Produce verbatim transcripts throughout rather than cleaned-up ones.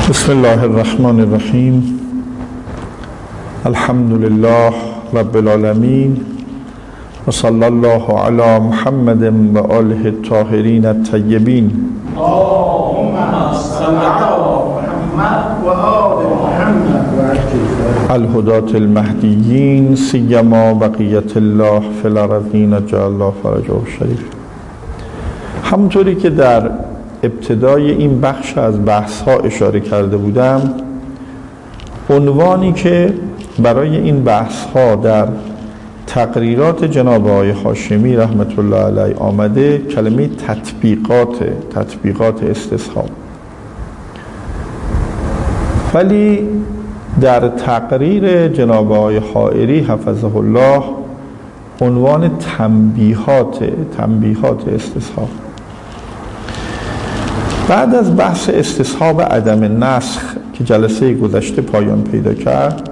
بسم الله الرحمن الرحیم. الحمد لله رب العالمین و صلی الله علی محمد و آله الطاهرین الطیبین. اللهم صل علی محمد و آل محمد الهداة المهدیین سیما بقیت الله فی الارضین جعل الله فرجه الشریف. همونطوری که در ابتدای این بخش از بحث ها اشاره کرده بودم، عنوانی که برای این بحث ها در تقریرات جناب آقای هاشمی رحمت الله علیه آمده کلمه تطبیقات تطبیقات استصحاب، ولی در تقریر جناب آقای حائری حفظه الله عنوان تنبیهات تنبیهات استصحاب. بعد از بحث استصحاب عدم نسخ که جلسه گذشته پایان پیدا کرد،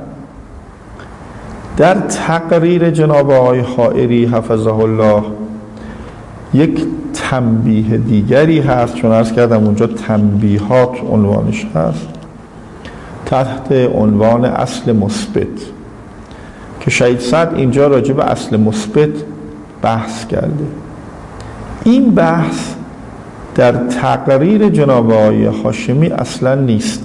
در تقریر جناب آقای حائری حفظه الله یک تنبیه دیگری هست، چون عرض کردم اونجا تنبیهات عنوانش هست، تحت عنوان اصل مثبت، که شهید سعد اینجا راجع به اصل مثبت بحث کرده. این بحث در تقریر جناب آقای هاشمی اصلا نیست.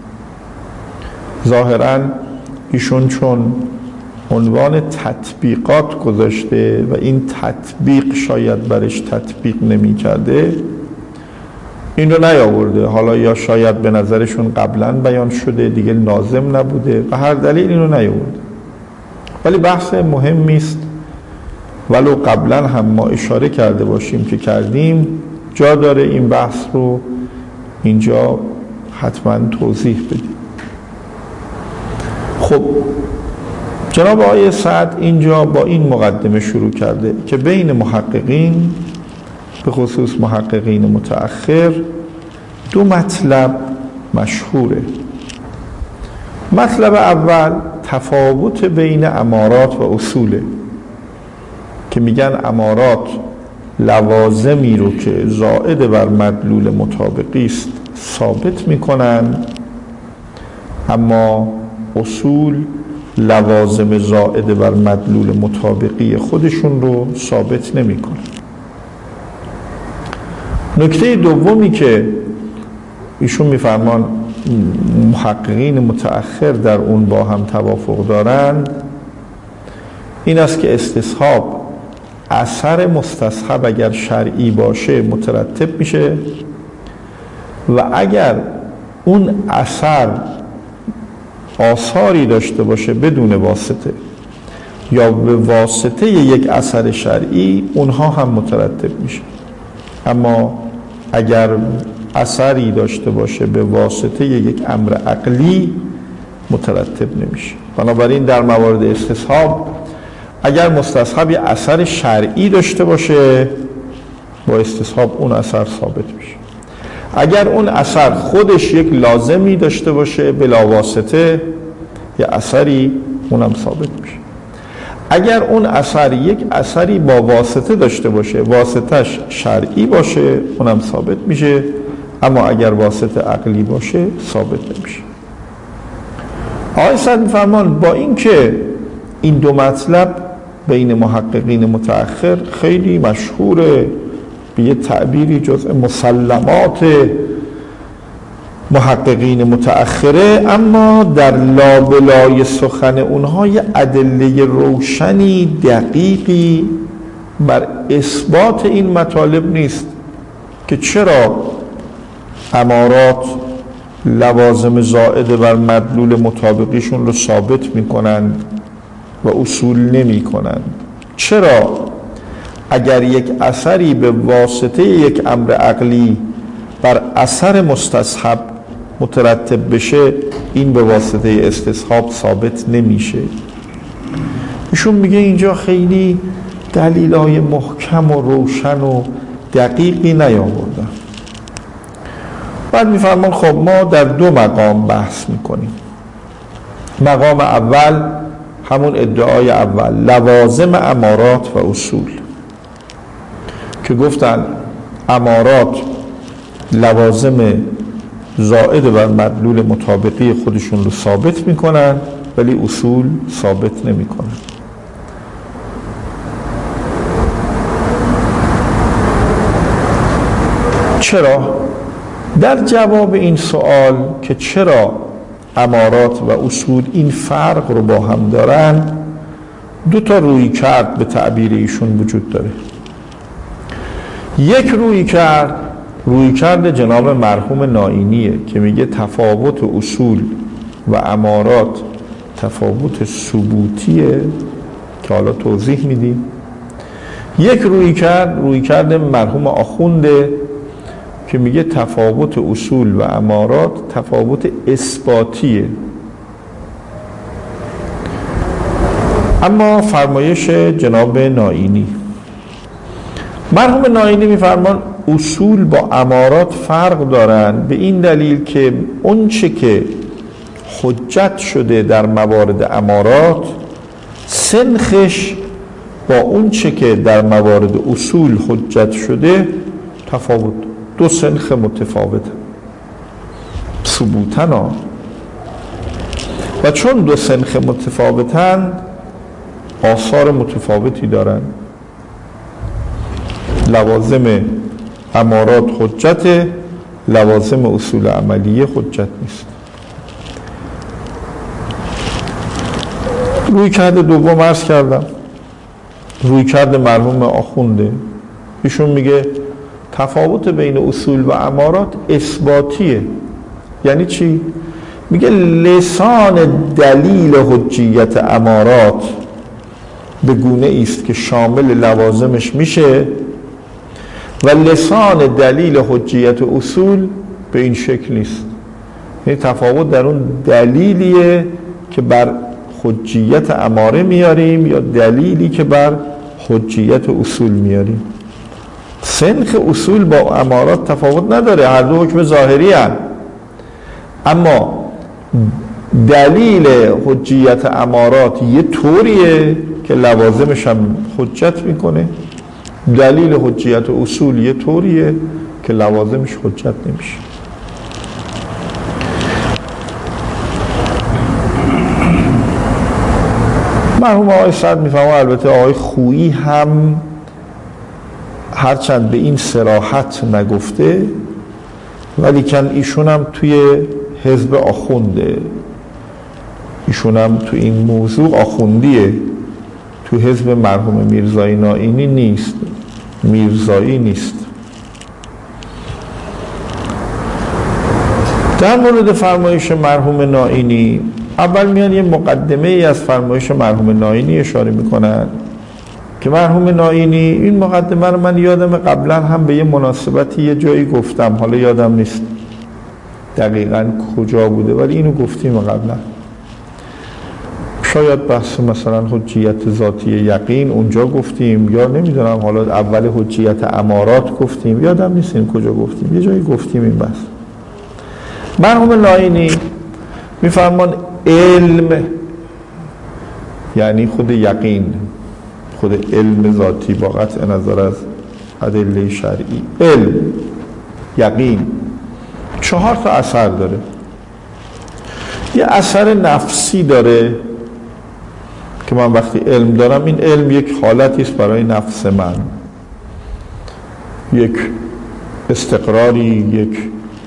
ظاهراً ایشون چون عنوان تطبیقات گذاشته و این تطبیق شاید برش تطبیق نمی کرده، این رو نیاورده. حالا یا شاید به نظرشون قبلا بیان شده دیگه لازم نبوده و هر دلیل این رو نیاورده، ولی بحث مهمی است. ولو قبلا هم ما اشاره کرده باشیم که کردیم، جا داره این بحث رو اینجا حتما توضیح بدیم. خب جناب آقای سعد اینجا با این مقدمه شروع کرده که بین محققین، به خصوص محققین متأخر، دو مطلب مشهوره. مطلب اول تفاوت بین امارات و اصوله، که میگن امارات لوازمی رو که زائد بر مدلول مطابقی است ثابت میکنن، اما اصول لوازم زائد بر مدلول مطابقی خودشون رو ثابت نمیکنن. نکته دومی که ایشون میفرمان محققین متأخر در اون با هم توافق دارند این است که استصحاب اثر مستصحب اگر شرعی باشه مترتب میشه، و اگر اون اثر آثاری داشته باشه بدون واسطه یا به واسطه یک اثر شرعی، اونها هم مترتب میشه. اما اگر اثری داشته باشه به واسطه یک امر عقلی، مترتب نمیشه. بنابراین در موارد استصحاب اگر مستصحب اثر شرعی داشته باشه، با استصحاب اون اثر ثابت میشه. اگر اون اثر خودش یک لازمی داشته باشه بلا واسطه یا اثری، اونم ثابت میشه. اگر اون اثر یک اثری با واسطه داشته باشه، واسطهش شرعی باشه، اونم ثابت میشه. اما اگر واسطه عقلی باشه ثابت نمیشه. آقای سعد میفرمان با این که این دو مطلب بین محققین متأخر خیلی مشهوره، به یه تعبیری جزء مسلمات محققین متأخره، اما در لابلای سخن اونها یه ادله روشنی دقیقی بر اثبات این مطالب نیست که چرا امارات لوازم زائد بر مدلول مطابقیشون رو ثابت میکنن و اصول نمی کنن. چرا اگر یک اثری به واسطه یک امر عقلی بر اثر مستصحب مترتب بشه، این به واسطه استصحاب ثابت نمیشه؟ ایشون میگه اینجا خیلی دلیلای محکم و روشن و دقیقی نیاوردن. بعد میفرمان خب ما در دو مقام بحث میکنیم. مقام اول همون ادعای اول، لوازم امارات و اصول، که گفتن امارات لوازم زائد بر مدلول مطابقی خودشون رو ثابت میکنن ولی اصول ثابت نمیکنن. چرا؟ در جواب این سوال که چرا امارات و اصول این فرق رو با هم دارن، دو تا روی کرد به تعبیر ایشون وجود داره. یک روی کرد روی کرد جناب مرحوم نائینیه که میگه تفاوت اصول و امارات تفاوت ثبوتیه که حالا توضیح میدیم. یک روی کرد روی کرد مرحوم آخونده که میگه تفاوت اصول و امارات تفاوت اثباتیه. اما فرمایش جناب نائینی، مرحوم نائینی میفرمان اصول با امارات فرق دارن به این دلیل که اون چه که حجت شده در موارد امارات سنخش با اون چه که در موارد اصول حجت شده تفاوت، دو سنخ متفاوت ثبوتن ها. و چون دو سنخ متفاوتن آثار متفاوتی دارن. لوازم امارات حجت، لوازم اصول عملیه حجت نیست. روی کرده دوم عرض کردم، روی کرده مرحوم آخونده، ایشون میگه تفاوت بین اصول و امارات اثباتیه. یعنی چی؟ میگه لسان دلیل حجیت امارات به گونه ایست که شامل لوازمش میشه و لسان دلیل حجیت اصول به این شکل نیست. یعنی تفاوت در اون دلیلیه که بر حجیت اماره میاریم یا دلیلی که بر حجیت اصول میاریم. سنخ اصول با امارات تفاوت نداره، هر دو حکم ظاهری هم. اما دلیل حجیت امارات یه طوریه که لوازمش هم حجت میکنه، دلیل حجیت اصول یه طوریه که لوازمش حجت نمیشه. مرحوم آقای سعد میفهمه، البته آقای خویی هم هرچند به این صراحت نگفته ولی کن ایشون هم توی حزب آخونده، ایشون هم تو این موضوع آخوندیه، تو حزب مرحوم میرزایی نائینی نیست، میرزایی نیست. در مورد فرمایش مرحوم نائینی اول میان یه مقدمه ای از فرمایش مرحوم نائینی اشاره میکنن که مرحوم نائینی، این مقدمه رو من یادم قبلا هم به یه مناسبتی یه جایی گفتم، حالا یادم نیست دقیقاً کجا بوده ولی اینو گفتیم قبلا، شاید بحث مثلا حجیت ذاتی یقین اونجا گفتیم یا نمیدونم حالا اول حجیت امارات گفتیم، یادم نیست این کجا گفتیم، یه جایی گفتیم این بحث. مرحوم نائینی میفرمان علم یعنی خود یقین، خود علم ذاتی با قطع نظر از ادله شرعی، علم یقین چهار تا اثر داره. یه اثر نفسی داره که من وقتی علم دارم این علم یک حالتی است برای نفس من، یک استقراری، یک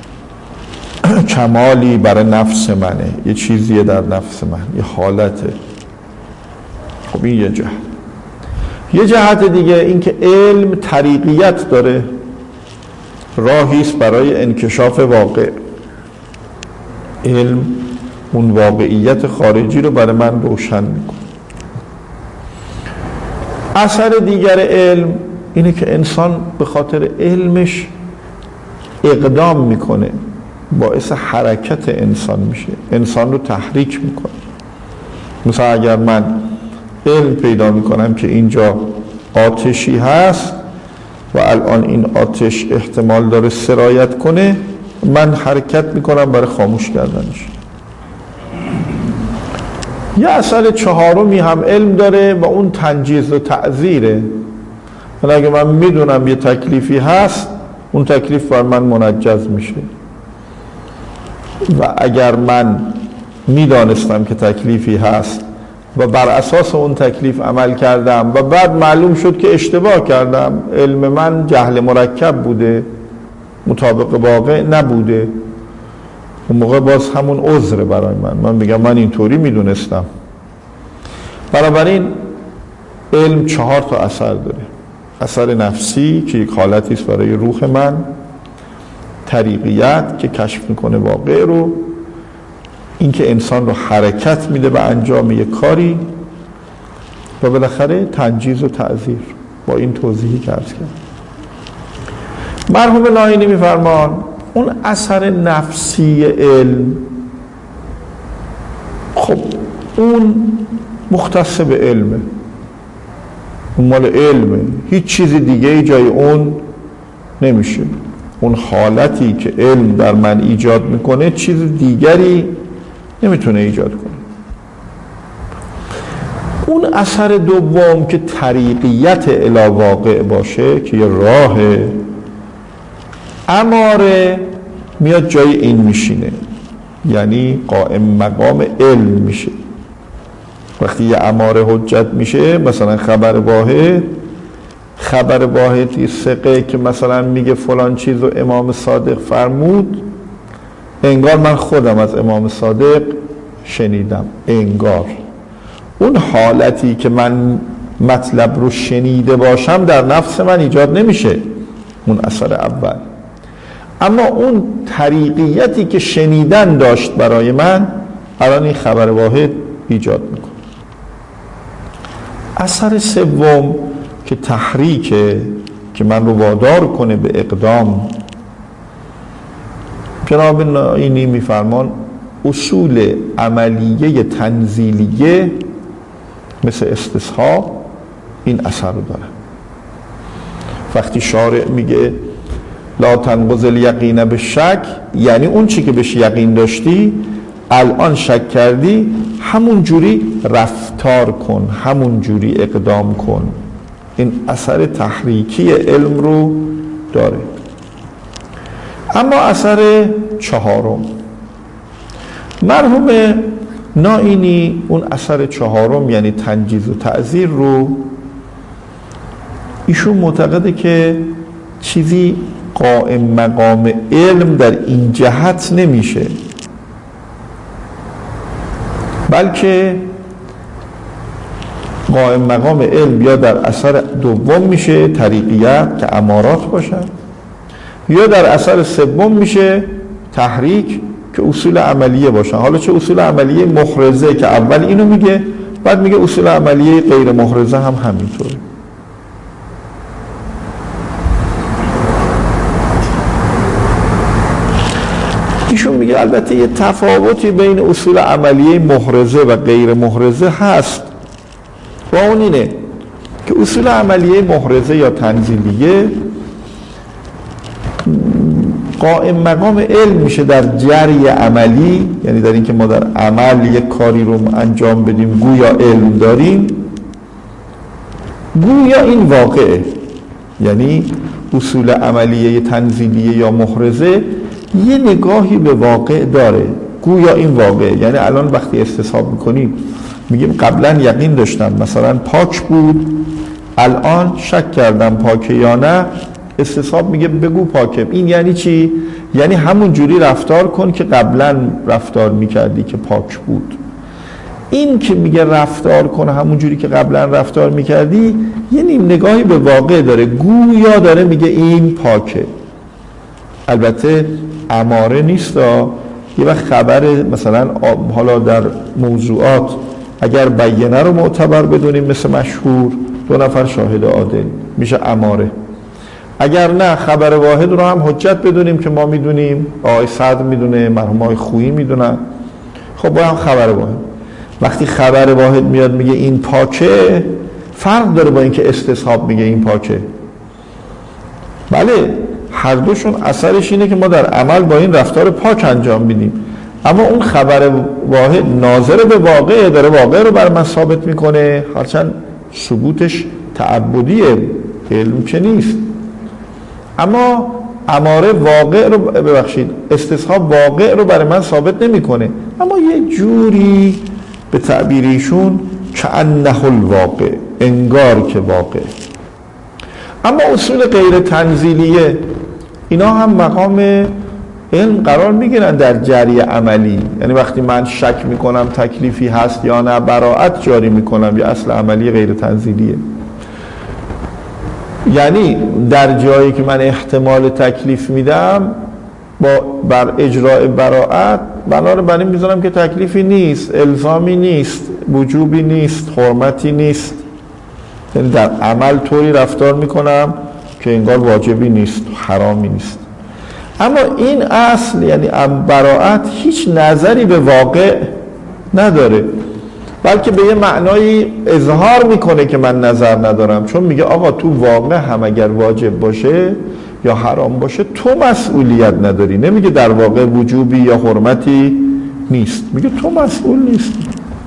کمالی برای نفس منه، یه چیزیه در نفس من، یه حالته. خب این یه جهت. یه جهت دیگه این که علم طریقیت داره، راهیست برای انکشاف واقع. علم اون واقعیت خارجی رو برای من روشن میکنه. اثر دیگر علم اینه که انسان به خاطر علمش اقدام میکنه، باعث حرکت انسان میشه، انسان رو تحریک میکنه. مثلا اگر من علم پیدا میکنم که اینجا آتشی هست و الان این آتش احتمال داره سرایت کنه، من حرکت میکنم برای خاموش کردنش. یه اصل چهارمی هم علم داره و اون تنجیز و تعذیره. ولی اگه من میدونم یه تکلیفی هست، اون تکلیف بر من منجز میشه. و اگر من میدانستم که تکلیفی هست و بر اساس اون تکلیف عمل کردم و بعد معلوم شد که اشتباه کردم، علم من جهل مرکب بوده، مطابق واقع نبوده، اون موقع باز همون عذر برای من، من میگم من اینطوری میدونستم. بنابراین علم چهار تا اثر داره: اثر نفسی که یک حالتی است برای روح من، طریقیت که کشف میکنه واقع رو، این که انسان رو حرکت میده به انجام یک کاری، و بالاخره تنجیز و تعذیر. با این توضیحی که عرض کردم مرحوم ناینی میفرمان اون اثر نفسی علم، خب اون مختص به علمه، اون مال علمه، هیچ چیز دیگه جای اون نمیشه. اون حالتی که علم در من ایجاد میکنه چیز دیگری نمیتونه ایجاد کنه. اون اثر دوم که طریقیت الی واقع باشه که یه راه اماره، میاد جای این میشینه، یعنی قائم مقام علم میشه. وقتی یه اماره حجت میشه، مثلا خبر واحد، خبر واحدی ثقه که مثلا میگه فلان چیز رو امام صادق فرمود، انگار من خودم از امام صادق شنیدم، انگار اون حالتی که من مطلب رو شنیده باشم در نفس من ایجاد نمیشه، اون اثر اول. اما اون طریقیتی که شنیدن داشت برای من، الان این خبر واحد ایجاد میکنه. اثر سوم که تحریکه، که من رو وادار کنه به اقدام، جناب ناینی میفرمان اصول عملیه تنزیلیه مثل استصحاب این اثر رو داره. وقتی شارع میگه لا تنقض الیقین بالشک، یعنی اون چی که بهش یقین داشتی الان شک کردی، همون جوری رفتار کن، همون جوری اقدام کن. این اثر تحریکی علم رو داره. اما اثر چهارم، مرحوم ناینی اون اثر چهارم یعنی تنجیز و تعذیر رو، ایشون معتقده که چیزی قائم مقام علم در این جهت نمیشه، بلکه قائم مقام علم یا در اثر دوم میشه طریقیت که امارات باشن، یا در اثر سوم میشه تحریک که اصول عملیه باشن. حالا چه اصول عملیه محرزه که اول اینو میگه، بعد میگه اصول عملیه غیر محرزه هم همینطوره. ایشون میگه البته یه تفاوتی بین اصول عملیه محرزه و غیر محرزه هست، و اون اینه که اصول عملیه محرزه یا تنزیلیه قائم مقام علم میشه در جری عملی، یعنی در اینکه ما در عمل یک کاری رو انجام بدیم گویا علم داریم، گویا این واقعه. یعنی اصول عملیه تنزیلیه یا محرزه یه نگاهی به واقع داره، گویا این واقعه. یعنی الان وقتی استصحاب میکنیم میگیم قبلا یقین داشتم مثلا پاک بود، الان شک کردم پاکه یا نه، استصحاب میگه بگو پاکه. این یعنی چی؟ یعنی همون جوری رفتار کن که قبلا رفتار میکردی که پاک بود. این که میگه رفتار کن همون جوری که قبلا رفتار میکردی، یعنی نگاهی به واقع داره، گویا داره میگه این پاکه. البته اماره نیست. یه وقت خبر مثلا حالا در موضوعات اگر بیانه رو معتبر بدونیم مثل مشهور، دو نفر شاهد عادل میشه اماره. اگر نه خبر واحد رو هم حجت بدونیم که ما میدونیم، آقای صدر میدونه، مرحوم آقای خویی میدونن، خب با هم خبر واحد. وقتی خبر واحد میاد میگه این پاکه، فرق داره با اینکه استصحاب میگه این پاکه. بله هر دوشون اثرش اینه که ما در عمل با این رفتار پاک انجام میدیم، اما اون خبر واحد ناظر به واقع داره، واقع رو بر من ثابت میکنه، هرچند ثبوتش تعبدیه، علم که نیست. اما اماره واقع رو ببخشید استصحاب واقع رو برای من ثابت نمیکنه، اما یه جوری به تعبیر ایشون کأنه الواقع، انگار که واقع. اما اصول غیر تنزیلیه اینا هم مقام علم قرار میگیرن در جری عملی. یعنی وقتی من شک میکنم تکلیفی هست یا نه، براءت جاری میکنم، یا اصل عملی غیر تنزیلیه. یعنی در جایی که من احتمال تکلیف میدم با بر اجراء براءت، بنا رو بر این میذارم که تکلیفی نیست، الزامی نیست، وجوبی نیست، حرمتی نیست. یعنی در عمل طوری رفتار میکنم که انگار واجبی نیست، حرامی نیست. اما این اصل یعنی براءت هیچ نظری به واقع نداره، بلکه به یه معنایی اظهار میکنه که من نظر ندارم، چون میگه آقا تو واقع هم اگر واجب باشه یا حرام باشه تو مسئولیت نداری. نمیگه در واقع وجوبی یا حرمتی نیست، میگه تو مسئول نیستی.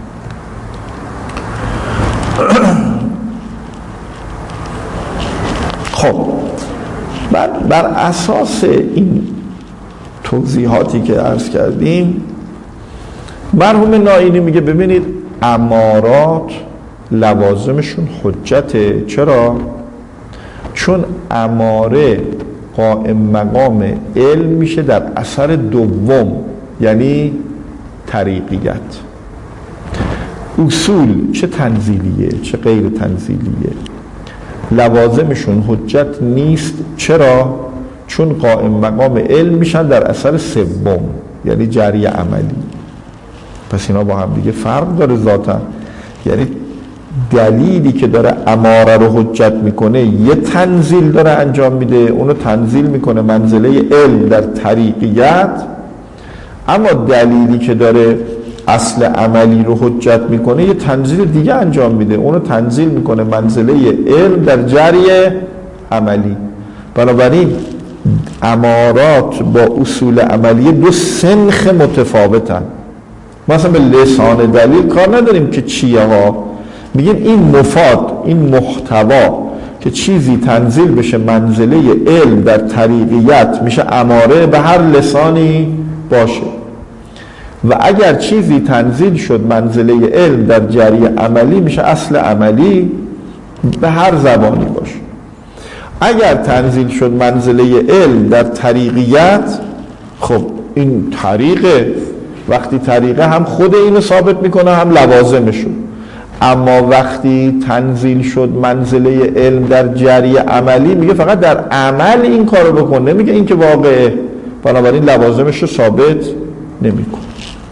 خب بر, بر اساس این توضیحاتی که عرض کردیم، مرحوم نائینی میگه ببینید امارات لوازمشون حجته. چرا؟ چون اماره قائم مقام علم میشه در اثر دوم، یعنی طریقیت. اصول چه تنزیلیه چه غیر تنزیلیه لوازمشون حجت نیست. چرا؟ چون قائم مقام علم میشن در اثر سوم، یعنی جری عملی. پس اینا با هم دیگه فرق داره ذاتا. یعنی دلیلی که داره اماره رو حجت میکنه یه تنزیل داره انجام میده، اونو تنزیل میکنه منزله علم در طریقیت. اما دلیلی که داره اصل عملی رو حجت میکنه یه تنزیل دیگه انجام میده، اونو تنزیل میکنه منزله علم در جری عملی. بنابراین امارات با اصول عملی دو سنخ متفاوتن. مثلا به لسان دلیل کار نداریم که چیه ها، میگیم این مفاد، این محتوا که چیزی تنزیل بشه منزله علم در طریقیت میشه اماره به هر لسانی باشه، و اگر چیزی تنزیل شد منزله علم در جری عملی میشه اصل عملی به هر زبانی باشه. اگر تنزیل شد منزله علم در طریقیت، خب این طریقه، وقتی طریقه هم خود اینو ثابت میکنه هم لوازمشو. اما وقتی تنزیل شد منزله علم در جری عملی میگه فقط در عمل این کارو بکن، نمیگه این که واقعه، بنابراین لوازمشو ثابت نمیکنه.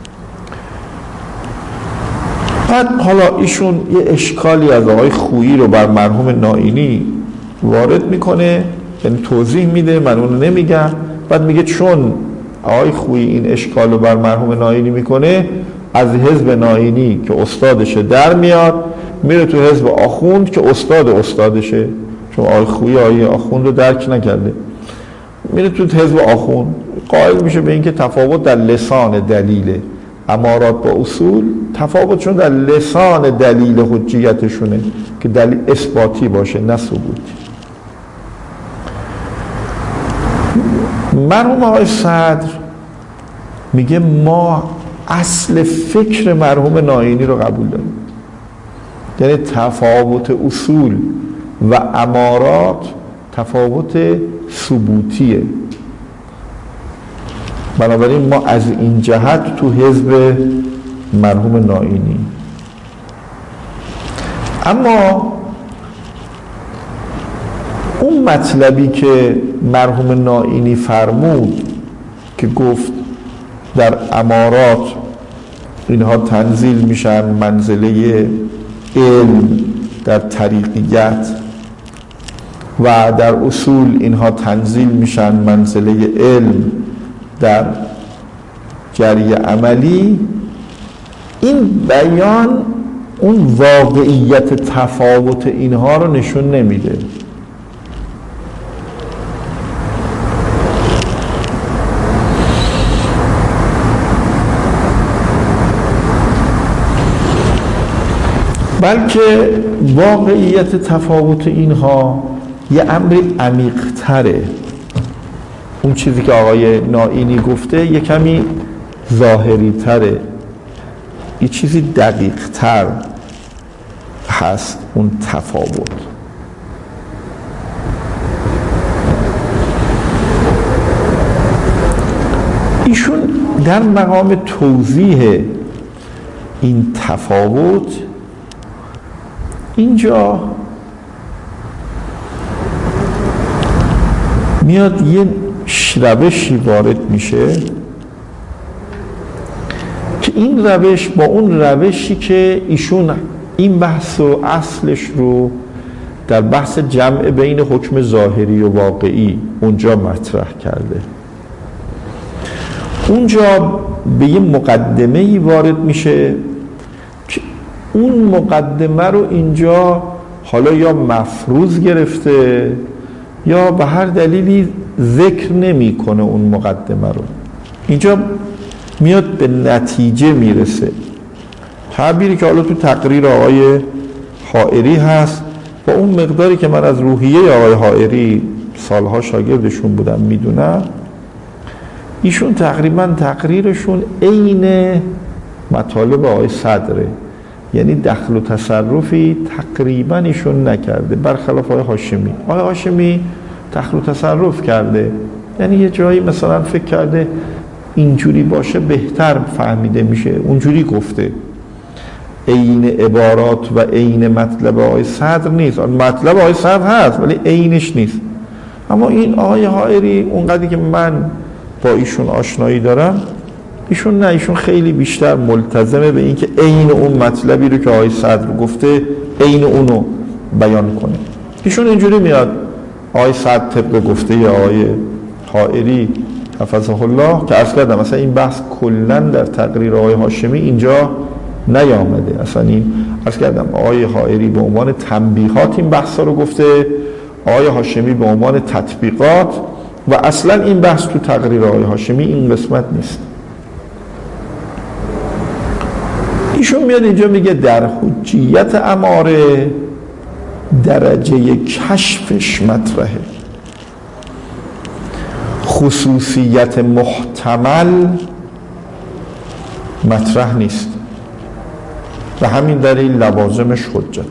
بعد حالا ایشون یه اشکالی از آقای خویی رو بر مرحوم نائینی وارد میکنه، یعنی توضیح میده، من اونو نمیگم. بعد میگه چون آقای خویی این اشکال رو بر مرحوم نائینی میکنه، از حزب نائینی که استادشه در میاد، میره تو حزب آخوند که استاد استادشه، چون آقای خویی آقای آخوند رو درک نکرده، میره تو حزب آخوند، قائل میشه به این که تفاوت در لسان دلیله. امارات با اصول تفاوت چون در لسان دلیل حجیتشونه که دلیل اثباتی باشه نه ثبوتی. مرحوم آقای صدر میگه ما اصل فکر مرحوم نائینی رو قبول داریم، یعنی تفاوت اصول و امارات تفاوت ثبوتیه. بنابراین ما از این جهت تو حزب مرحوم نائینی. اما اون مطلبی که مرحوم نائینی فرمود که گفت در امارات اینها تنزیل میشن منزله علم در طریقیت و در اصول اینها تنزیل میشن منزله علم در جری عملی، این بیان اون واقعیت تفاوت اینها رو نشون نمیده. بلکه واقعیت تفاوت اینها یه امر عمیق‌تره. اون چیزی که آقای نائینی گفته یه کمی ظاهری تره، یه چیزی دقیق تر هست اون تفاوت. ایشون در مقام توضیح این تفاوت اینجا میاد یه روشی وارد میشه که این روش با اون روشی که ایشون این بحث و اصلش رو در بحث جمع بین حکم ظاهری و واقعی اونجا مطرح کرده، اونجا به یه مقدمه‌ای وارد میشه که اون مقدمه رو اینجا حالا یا مفروض گرفته یا به هر دلیلی ذکر نمیکنه اون مقدمه رو. اینجا میاد به نتیجه میرسه، تعبیری که حالا تو تقریر آقای حائری هست با اون مقداری که من از روحیه آقای حائری سالها شاگردشون بودم میدونم، ایشون تقریبا تقریرشون عین مطالب آقای صدره، یعنی دخل و تصرفی تقریبا ایشون نکرده، برخلاف آقای هاشمی. آقای هاشمی دخل و تصرف کرده، یعنی یه جایی مثلا فکر کرده اینجوری باشه بهتر فهمیده میشه، اونجوری گفته. عین عبارات و عین مطلب آقای صدر نیست، مطلب آقای صدر هست ولی عینش نیست. اما این آقای حائری اونقدری که من با ایشون آشنایی دارم، ایشون نه، ایشون خیلی بیشتر ملتزمه به این که عین اون مطلبی رو که آقای صدر گفته عین اونو بیان کنه. ایشون اینجوری میاد آقای صدر طبق گفته آقای حائری حفظه الله که عرض کردم مثلا این بحث کلا در تقریر آقای هاشمی اینجا نیامده، اصلا این عرض کردم آقای حائری به عنوان تنبیهات این بحثا رو گفته، آقای هاشمی به عنوان تطبیقات، و اصلا این بحث تو تقریر آقای هاشمی این قسمت نیست. ایشون میاد اینجا میگه در حجیت اماره درجه کشفش مطرحه، خصوصیت محتمل مطرح نیست و همین دلیل لوازمش حجت.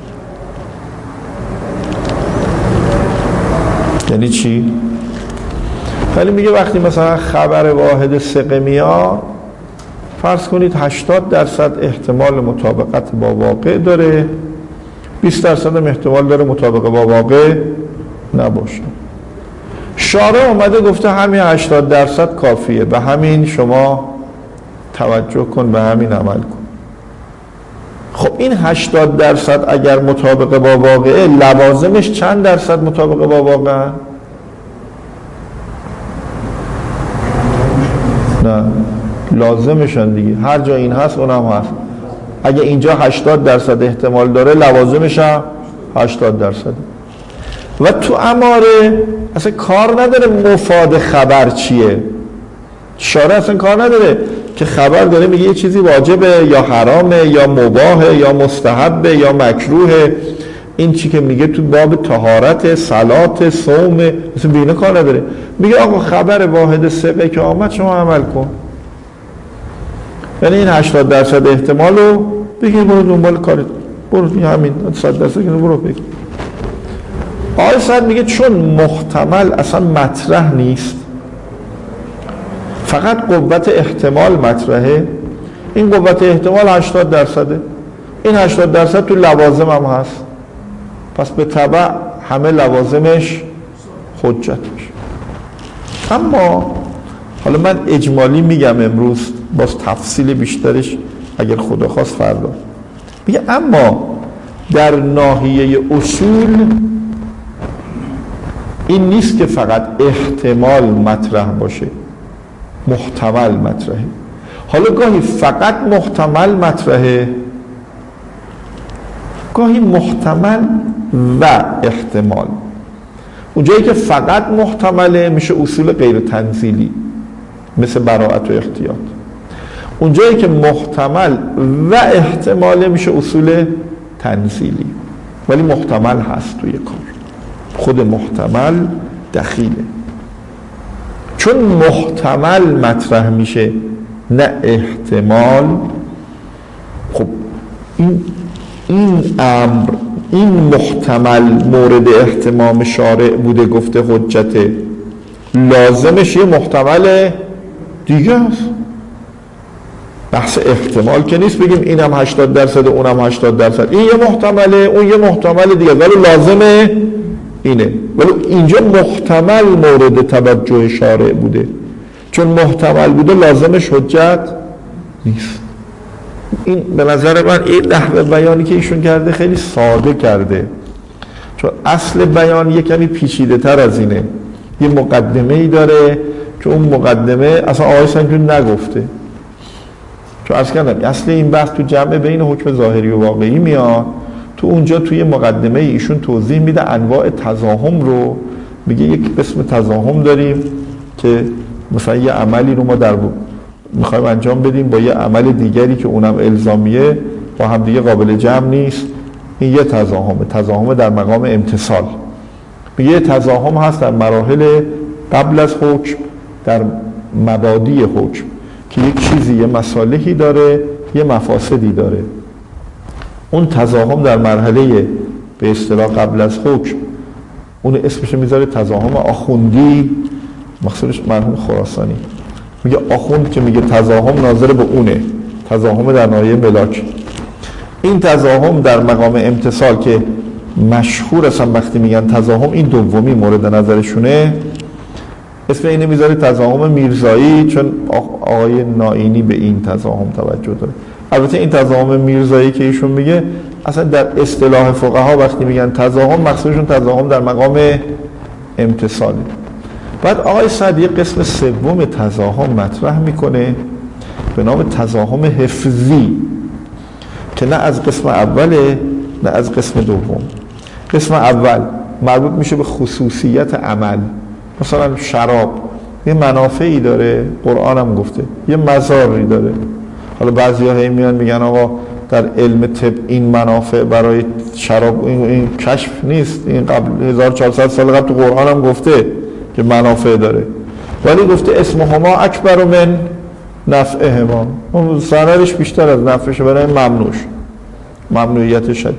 یعنی چی؟ ولی میگه وقتی مثلا خبر واحد ثقه میاد، فرض کنید هشتاد درصد احتمال مطابقت با واقع داره، بیست درصد هم احتمال داره مطابقت با واقع نباشه. شارع اومده گفته همین هشتاد درصد کافیه، به همین شما توجه کن، به همین عمل کن. خب این هشتاد درصد اگر مطابقت با واقعه، لوازمش چند درصد مطابقت با واقع؟ نه، لازمشن دیگه، هر جا این هست اونم هست. اگه اینجا هشتاد درصد احتمال داره، لوازمش هم هشتاد درصد. و تو اماره اصلا کار نداره مفاد خبر چیه، شارع اصلا کار نداره که خبر داره میگه یه چیزی واجبه یا حرامه یا مباهه یا مستحبه یا مکروهه، این چی که میگه تو باب طهارت، صلات، صوم، مثلا به اینا کار نداره. میگه آقا خبر واحد ثقه که آمد شما عمل کن، یعنی این هشتاد درصد احتمال رو بگیر برو دنبال کارت، برو همین صد درصد که برو بگیر. آقای صدر میگه چون محتمل اصلا مطرح نیست، فقط قوت احتمال مطرحه، این قوت احتمال هشتاد درصده، این هشتاد درصد تو لوازم هم هست، پس به تبع همه لوازمش حجت میشه. اما حالا من اجمالی میگم امروز، باز تفصیل بیشترش اگر خدا خواست فردا میگه. اما در ناحیه اصول این نیست که فقط احتمال مطرح باشه، محتمل مطرحه. حالا گاهی فقط محتمل مطرحه، گاهی محتمل و احتمال. اونجایی که فقط محتمله میشه اصول غیر تنزیلی مثل براءت و احتیاط، اونجایی که محتمل و احتماله میشه اصول تنزیلی، ولی محتمل هست توی کار، خود محتمل دخیله. چون محتمل مطرح میشه نه احتمال، خب این این امر این محتمل مورد احتمام شارع بوده گفته حجته، لازمش یه محتمل دیگه است. بحث احتمال که نیست بگیم اینم هشتاد درصد اونم هشتاد درصد، این یه محتمله اون یه محتمل دیگه ولی لازمه اینه، ولی اینجا محتمل مورد توجه شارع بوده، چون محتمل بوده لازمش حجت نیست. این به نظر من این نحوه بیانی که ایشون کرده خیلی ساده کرده، چون اصل بیان یه کمی پیچیده تر از اینه. یه مقدمه ای داره که اون مقدمه اصلا آقای سنجون نگفته، چون از کردم اصل این بحث تو جمع بین حکم ظاهری و واقعی میاد. تو اونجا توی مقدمه ایشون توضیح میده انواع تضاهم رو، میگه یک قسم تضاهم داریم که مثلا یه عملی رو ما در میخوایم انجام بدیم با یه عمل دیگری که اونم الزامیه با هم دیگه قابل جمع نیست، این یه تضاهمه، تضاهم در مقام امتصال. یه تضاهم هست در مراحل قبل از حکم، در مبادی حکم که یک چیزی یه مصالحی داره یه مفاسدی داره. اون تضاهم در مرحله به اصطلاح قبل از حکم اون اسمش میذاره تضاهم آخوندی، مخصوصش مرحوم خراسانی میگه آخوند که میگه تضاهم ناظر به اونه، تضاهم در ناحیه ملاک. این تضاهم در مقام امتصال که مشهور اصلا وقتی میگن تضاهم این دومی مورد نظرشونه، اسم اینه میذاره تضاهم میرزایی، چون آقای نائینی به این تضاهم توجه داره. البته این تضاهم میرزایی که ایشون میگه اصلا در اصطلاح فقها وقتی میگن تضاهم مقصودشون تضاهم در مقام امتصالی. بعد آقای سعدی یک قسم سوم تضاهم مطرح میکنه به نام تضاهم حفظی که نه از قسم اوله نه از قسم دوم. قسم اول مربوط میشه به خصوصیت عمل، مثلا شراب یه منافعی داره، قرآن هم گفته یه مضاری داره. حالا بعضی ها هی میان میگن آقا در علم طب این منافع برای شراب این, این کشف نیست، این قبل هزار و چهارصد سال قبل تو قرآن هم گفته که منافع داره، ولی گفته اسمهما اکبر من نفعهما، اون ضررش بیشتر از نفعشه، برای ممنوعش ممنوعیت شد.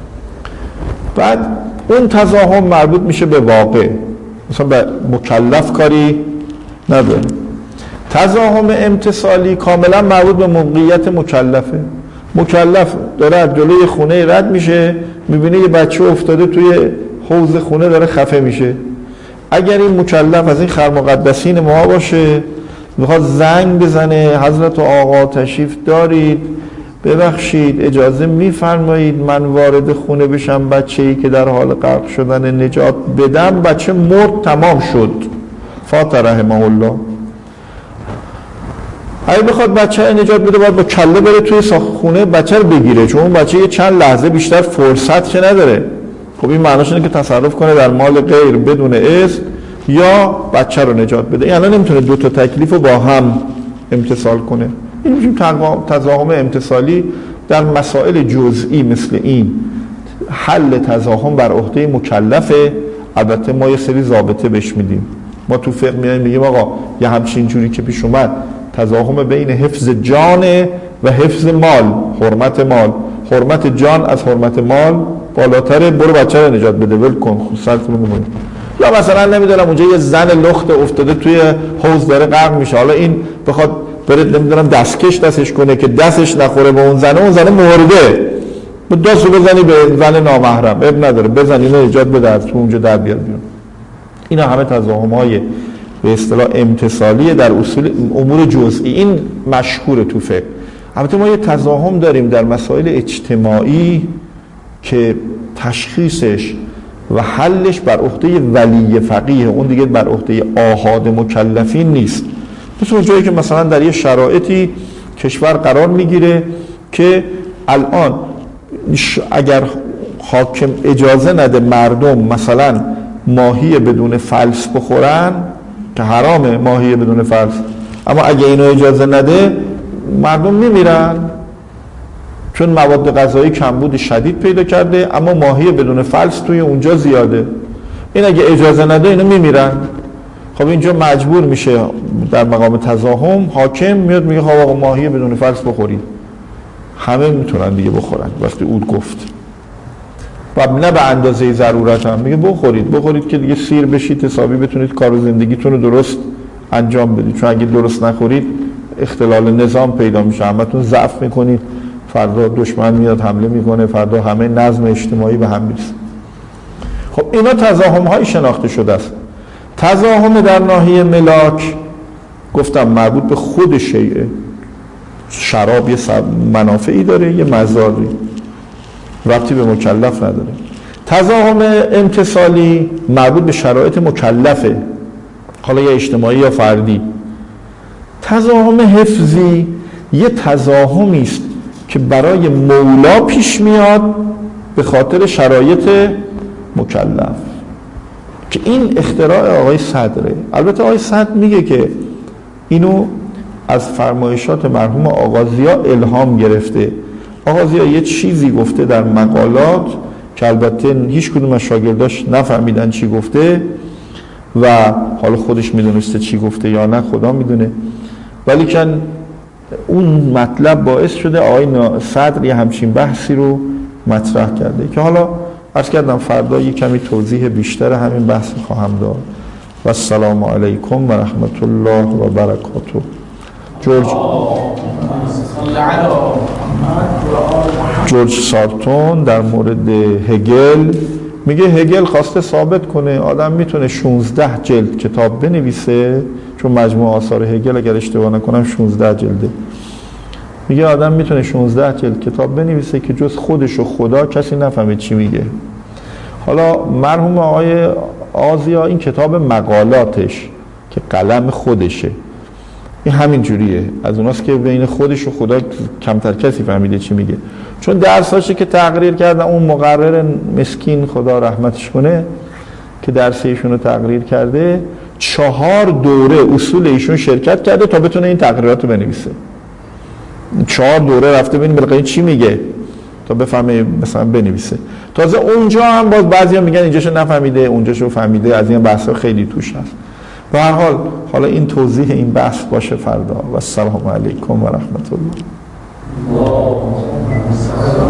بعد اون تضاهم مربوط میشه به واقع، مثلا به مکلف کاری نداره. تضاهم امتصالی کاملا مربوط به موقعیت مکلفه. مکلف داره از جلوی خونه رد میشه، میبینه یه بچه افتاده توی حوض خونه داره خفه میشه. اگر این مکلف از این خرمقدسین ما باشه، میخواد زنگ بزنه حضرت آقا تشریف دارید، ببخشید اجازه میفرمایید من وارد خونه بشم بچه‌ای که در حال غرق شدن نجات بدم، بچه مرد تمام شد فات رحمه الله. اگه بخواد بچه نجات بده باید با کله بره توی خونه بچه رو بگیره، چون اون بچه یه چند لحظه بیشتر فرصت که نداره. خب این معناش اینه که تصرف کنه در مال غیر بدون اذن یا بچه رو نجات بده. یعنی نمیتونه دو تا تکلیف رو با هم امتصال کنه. این میشه تضاهم امتصالی در مسائل جزئی مثل این. حل تضاهم بر عهده مکلفه، البته ما یه سری ضابطه بهش میدیم. ما تو فقه میایم میگیم آقا یه همچین جوری که پیش اومد تضاهم بین حفظ جان و حفظ مال، حرمت مال، حرمت جان از حرمت مال بالاتره، برو بچه رو نجات بده ول کن سرت بمونه. یا مثلا نمیدونم اونجا یه زن لخت افتاده توی حوض داره غرق میشه، حالا این بخواد بره نمیدونم دستکش دستش کنه که دستش نخوره به اون زنه، اون زنه مرده، به دستو بزنی به زن نامحرم اب نداره، بزنی اینو نجات بده از تو اونجا در بیار بیرون. اینا همه تضاهم‌های به اصطلاح امتصالی در اصول امور جزئی، این مشهور تو فقه. البته ما یه تضاهم داریم در مسائل اجتماعی که تشخیصش و حلش بر عهده ولی فقیه، اون دیگه بر عهده آحاد مکلفین نیست. مثل جایی که مثلا در یه شرایطی کشور قرار میگیره که الان اگر حاکم اجازه نده مردم مثلا ماهی بدون فلس بخورن که حرامه ماهی بدون فلس، اما اگه اینو اجازه نده مردم میمیرن چون مواد غذایی کمبود شدید پیدا کرده، اما ماهی بدون فلس توی اونجا زیاده. این اگه اجازه نده اینو میمیرن. خب اینجا مجبور میشه در مقام تزاحم حاکم میاد میگه خب آقا ماهی بدون فلس بخورید، همه میتونن دیگه بخورن وقتی اون گفت، و نه به اندازه ضرورت هم میگه بخورید بخورید که دیگه سیر بشید، حسابی بتونید کار و زندگیتون رو درست انجام بدید، چون اگه درست نخورید اختلال نظام پیدا میشه، همتون ضعف میکنید، فردا دشمن میاد حمله میکنه، فردا همه نظم اجتماعی به هم میرسه. خب اینا تزاحم های شناخته شده است. تزاحم در ناحیه ملاک گفتم مربوط به خود شیء، شراب یه منافعی داره یه مضاری، ربطی به مکلف نداره. تزاحم امتصالی مربوط به شرایط مکلفه، حالا یا اجتماعی یا فردی. تزاحم حفظی یه تزاحمی است که برای مولا پیش میاد به خاطر شرایط مکلف، که این اختراع آقای صدره. البته آقای صدر میگه که اینو از فرمایشات مرحوم آغازیا الهام گرفته. آغازیا یه چیزی گفته در مقالات که البته هیچ کدوم از شاگرداش نفهمیدن چی گفته و حالا خودش میدونسته چی گفته یا نه خدا میدونه، ولی که اون مطلب باعث شده آقای صدر یه همچین بحثی رو مطرح کرده که حالا عرض کردم فردا یه کمی توضیح بیشتر همین بحث خواهم داد. و السلام علیکم و رحمت الله و برکاته. جورج جورج سارتون در مورد هگل میگه هگل خواسته ثابت کنه آدم میتونه شانزده جلد کتاب بنویسه، چون مجموع آثار هگل اگر اشتباه نکنم شانزده جلده، میگه آدم میتونه شانزده جلد کتاب بنویسه که جز خودش و خدا کسی نفهمه چی میگه. حالا مرحوم آقای آزیا این کتاب مقالاتش که قلم خودشه این همین جوریه، از اوناست که بین خودش و خدا کمتر کسی فهمیده چی میگه، چون درساشه که تقریر کردن اون مقرر مسکین خدا رحمتش کنه که درس ایشون رو تقریر کرده چهار دوره اصول ایشون شرکت کرده تا بتونه این تقریرات رو بنویسه. چهار دوره رفته ببین بلقیه چی میگه تا بفهمه مثلا بنویسه. تازه اونجا هم باز بعضیا میگن اینجاشو نفهمیده اونجاشو فهمیده، از این بحثا خیلی توش هست. به هر حال حالا این توضیح این بحث باشه فردا. و السلام علیکم و رحمت الله.